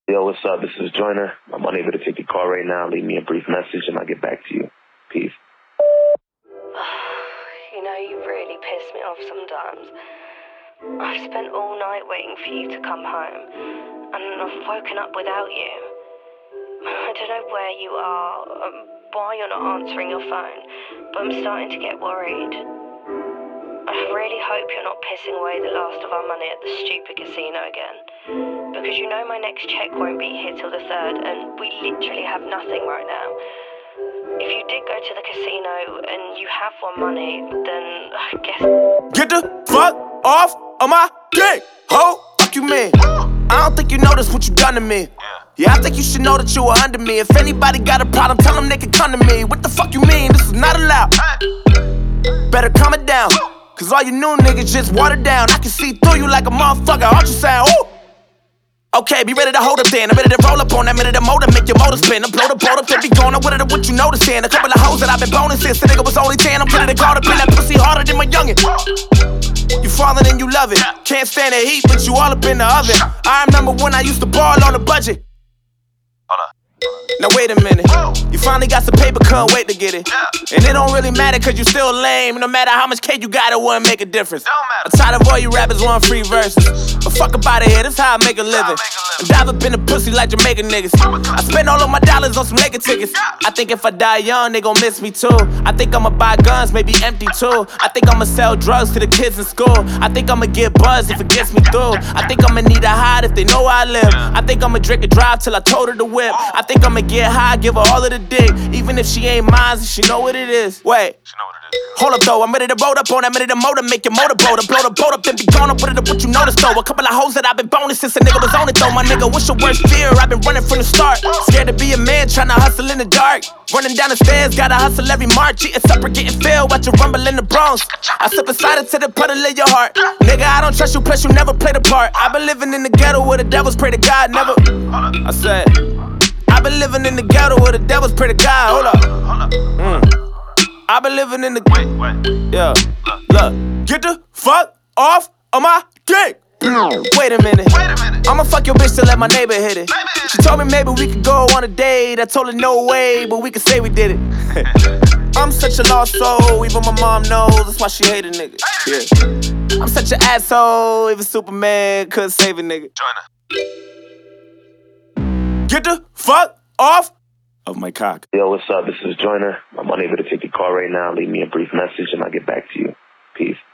Yo, what's up? This is Joyner. I'm unable to take your call right now. Leave me a brief message and I'll get back to you. Peace. You know, you really piss me off sometimes. I've spent all night waiting for you to come home, and I've woken up without you. I don't know where you are, why you're not answering your phone, but I'm starting to get worried. I really hope you're not pissing away the last of our money at the stupid casino again. Because you know my next check won't be here till the 3rd, and we literally have nothing right now. If you did go to the casino and you have won money, then I guess... Get the fuck off of my dick, ho! Fuck you, man. I don't think you noticed what you done to me. Yeah, I think you should know that you were under me. If anybody got a problem, tell them they can come to me. What the fuck you mean? This is not allowed. Better calm it down, cause all you new niggas just watered down. I can see through you like a motherfucker. Aren't you saying, ooh? Okay, be ready to hold up then. I'm ready to roll up on that minute the motor, make your motor spin. I'm blow the boat up, then be going up with it, what you noticing. A couple of hoes that I've been boning since the nigga was only 10. I'm ready to call up in that pussy harder than my youngin'. You falling and you love it. Can't stand the heat, but you all up in the oven. I remember when I used to ball on a budget. Now wait a minute, you finally got some paper, couldn't wait to get it. And it don't really matter cause you still lame. No matter how much cake you got, it wouldn't make a difference. I'm tired of all you rappers want free verses, but fuck about it here, this how I make a living. And dive up in the pussy like Jamaican niggas. I spend all of my dollars on some Laker tickets. I think if I die young, they gon' miss me too. I think I'ma buy guns, maybe empty too. I think I'ma sell drugs to the kids in school. I think I'ma get buzzed if it gets me through. I think I'ma need a hide if they know where I live. I think I'ma drink and drive till I told her to whip. I think I'ma get high, give her all of the dick. Even if she ain't mine, she know what it is. Wait, hold up though, I'm ready to roll up on that minute the motor, make your motor blow the boat up, then be gone up with it, what you notice though. A couple of hoes that I've been boning since a nigga was on it though. My nigga, what's your worst fear? I've been running from the start. Scared to be a man, trying to hustle in the dark. Running down the stairs, gotta hustle every March. Eating supper, getting filled, watch you rumble in the Bronx. I slip inside it to the puddle of your heart. Nigga, I don't trust you, plus you never played a part. I've been living in the ghetto where the devils pray to God, never. I said, I've been living in the ghetto where the devils pray to God. Hold up. I've been living in the... Yeah, look. Get the fuck off of my dick. Wait a minute. I'ma fuck your bitch to let my neighbor hit it. She told me maybe we could go on a date. I told her no way, but we could say we did it. I'm such a lost soul, even my mom knows. That's why she hate a nigga. Yeah. I'm such an asshole, even Superman couldn't save a nigga. Get the fuck off of my cock. Yo, what's up? This is Joyner. I'm unable to take your call right now. Leave me a brief message and I'll get back to you. Peace.